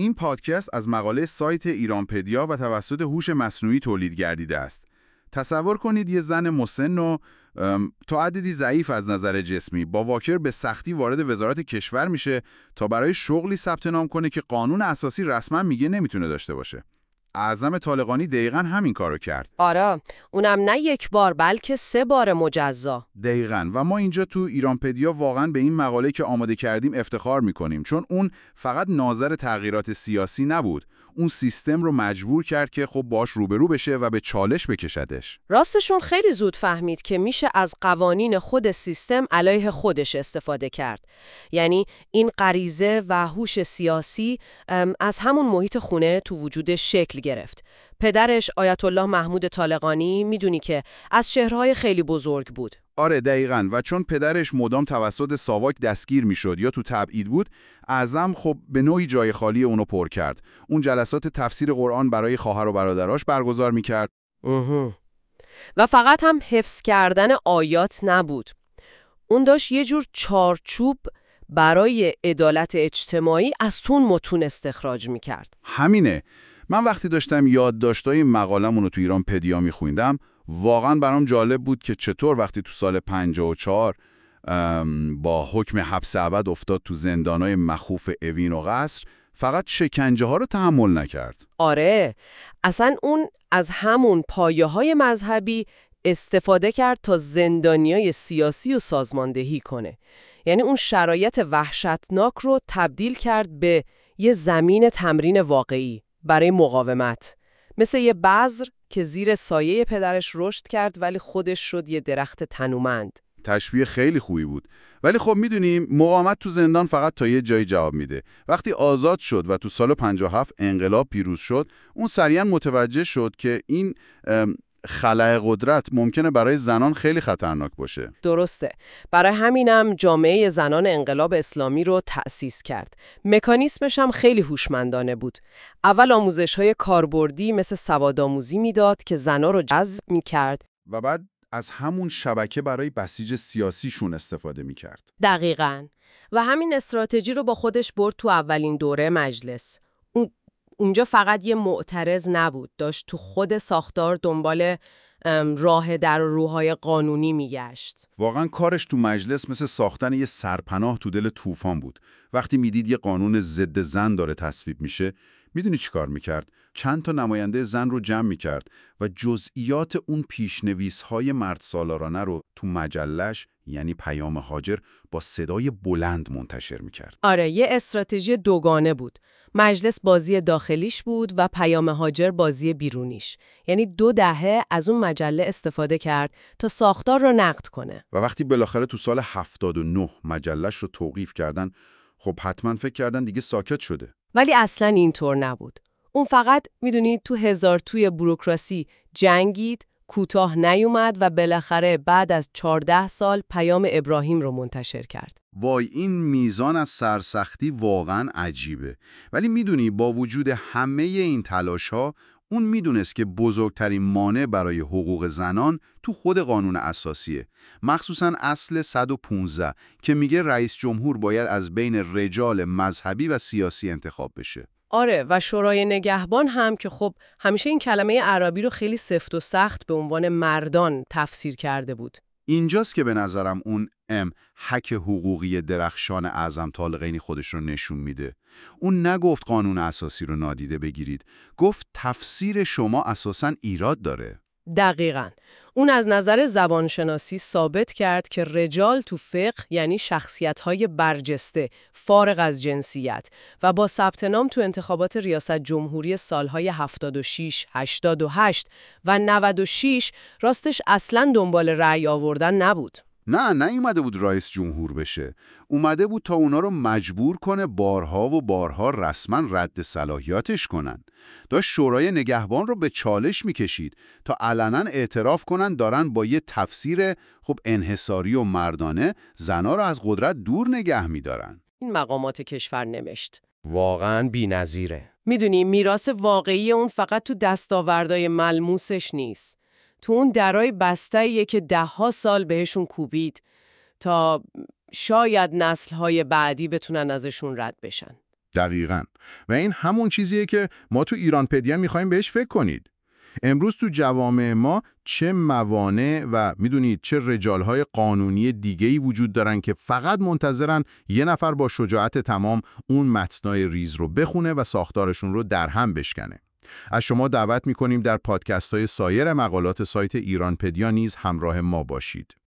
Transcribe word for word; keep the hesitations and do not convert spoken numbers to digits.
این پادکست از مقاله سایت ایرانپدیا و توسط هوش مصنوعی تولید گردیده است. تصور کنید یه زن مسن و تا عددی ضعیف از نظر جسمی با واکر به سختی وارد وزارت کشور میشه تا برای شغلی ثبت نام کنه که قانون اساسی رسما میگه نمیتونه داشته باشه. اعظم طالقانی دقیقاً همین کارو کرد. آره، اونم نه یک بار بلکه سه بار مجزا. دقیقاً. و ما اینجا تو ایرانپدیا واقعاً به این مقاله که آماده کردیم افتخار میکنیم، چون اون فقط ناظر تغییرات سیاسی نبود. اون سیستم رو مجبور کرد که خب باش روبرو بشه و به چالش بکشدش. راستشون خیلی زود فهمید که میشه از قوانین خود سیستم علیه خودش استفاده کرد. یعنی این غریزه و هوش سیاسی از همون محیط خونه تو وجودش شکل گرفت. پدرش آیت الله محمود طالقانی میدونی که از شهرهای خیلی بزرگ بود. آره دقیقاً. و چون پدرش مدام توسط ساواک دستگیر میشد یا تو تبعید بود، اعظم خب به نوعی جای خالی اونو پر کرد. اون جلسات تفسیر قرآن برای خواهر و برادراش برگزار میکرد. و فقط هم حفظ کردن آیات نبود. اون داشت یه جور چارچوب برای عدالت اجتماعی از تون متون استخراج میکرد. همینه. من وقتی داشتم یادداشتای مقاله‌مون رو تو ایرانپدیا میخوندم، واقعا برام جالب بود که چطور وقتی تو سال پنجاه و چهار با حکم حبس ابد افتاد تو زندانای مخوف اوین و قصر، فقط شکنجه ها رو تحمل نکرد. آره، اصلا اون از همون پایه های مذهبی استفاده کرد تا زندانیای سیاسی و سازماندهی کنه. یعنی اون شرایط وحشتناک رو تبدیل کرد به یه زمین تمرین واقعی برای مقاومت. مثل یه بذر که زیر سایه پدرش رشد کرد ولی خودش شد یه درخت تنومند. تشبیه خیلی خوبی بود. ولی خب میدونیم مقاومت تو زندان فقط تا یه جایی جواب میده. وقتی آزاد شد و تو سال پنجاه و هفت انقلاب پیروز شد، اون سریعا متوجه شد که این خلأ قدرت ممکنه برای زنان خیلی خطرناک باشه. درسته. برای همینم جامعه زنان انقلاب اسلامی رو تأسیس کرد. مکانیسمش هم خیلی هوشمندانه بود. اول آموزش‌های کاربردی مثل سوادآموزی میداد که زنا رو جذب می‌کرد و بعد از همون شبکه برای بسیج سیاسیشون استفاده می‌کرد. دقیقاً. و همین استراتژی رو با خودش برد تو اولین دوره مجلس. اون اونجا فقط یه معترض نبود، داشت تو خود ساختار دنبال راه در روهای قانونی میگشت. واقعا کارش تو مجلس مثل ساختن یه سرپناه تو دل طوفان بود. وقتی میدید یه قانون ضد زن داره تصویب میشه، میدونی چی کار میکرد؟ چند تا نماینده زن رو جمع میکرد و جزئیات اون پیشنویس‌های مرد سالارانه رو تو مجلش، یعنی پیام هاجر، با صدای بلند منتشر میکرد. آره، یه استراتژی دوگانه بود. مجلس بازی داخلیش بود و پیام هاجر بازی بیرونیش. یعنی دو دهه از اون مجله استفاده کرد تا ساختار رو نقد کنه. و وقتی بالاخره تو سال هفتاد و نه مجلش رو توقیف کردن، خب حتما فکر کردن دیگه ساکت شده. ولی اصلاً اینطور نبود. اون فقط میدونید تو هزار توی بوروکراسی جنگید، کوتاه نیومد و بالاخره بعد از چهارده سال پیام ابراهیم رو منتشر کرد. وای، این میزان از سرسختی واقعا عجیبه. ولی میدونی با وجود همه این تلاش‌ها، اون میدونست که بزرگترین مانع برای حقوق زنان تو خود قانون اساسیه، مخصوصاً اصل صد و پانزده که میگه رئیس جمهور باید از بین رجال مذهبی و سیاسی انتخاب بشه. آره، و شورای نگهبان هم که خب همیشه این کلمه عربی رو خیلی سفت و سخت به عنوان مردان تفسیر کرده بود. اینجاست که به نظرم اون ام حک حقوقی درخشان اعظم طالقینی خودش رو نشون میده. اون نگفت قانون اساسی رو نادیده بگیرید، گفت تفسیر شما اساساً ایراد داره. دقیقاً. اون از نظر زبانشناسی ثابت کرد که رجال تو فقه یعنی شخصیت‌های برجسته، فارغ از جنسیت، و با ثبت نام تو انتخابات ریاست جمهوری سالهای هفتاد و شش، هشتاد و هشت و نود و شش راستش اصلاً دنبال رأی آوردن نبود. نه نه اومده بود رئیس جمهور بشه. اومده بود تا اونا رو مجبور کنه بارها و بارها رسما رد صلاحیاتش کنن. داشت شورای نگهبان رو به چالش میکشید تا علنا اعتراف کنن دارن با یه تفسیر خب انحصاری و مردانه زنا رو از قدرت دور نگه میدارن. این مقامات کشور نوشت. واقعاً بی‌نظیره. میدونی میراث واقعی اون فقط تو دستاوردهای ملموسش نیست. تو اون درای بسته‌ایه که ده ها سال بهشون کوبید تا شاید نسل‌های بعدی بتونن ازشون رد بشن. دقیقاً. و این همون چیزیه که ما تو ایرانپدیا میخوایم بهش فکر کنید. امروز تو جوامع ما چه موانع و میدونید چه رجالهای قانونی دیگه‌ای وجود دارن که فقط منتظرن یه نفر با شجاعت تمام اون متنای ریز رو بخونه و ساختارشون رو در هم بشکنه. از شما دعوت میکنیم در پادکست‌های سایر مقالات سایت ایرانپدیا نیز همراه ما باشید.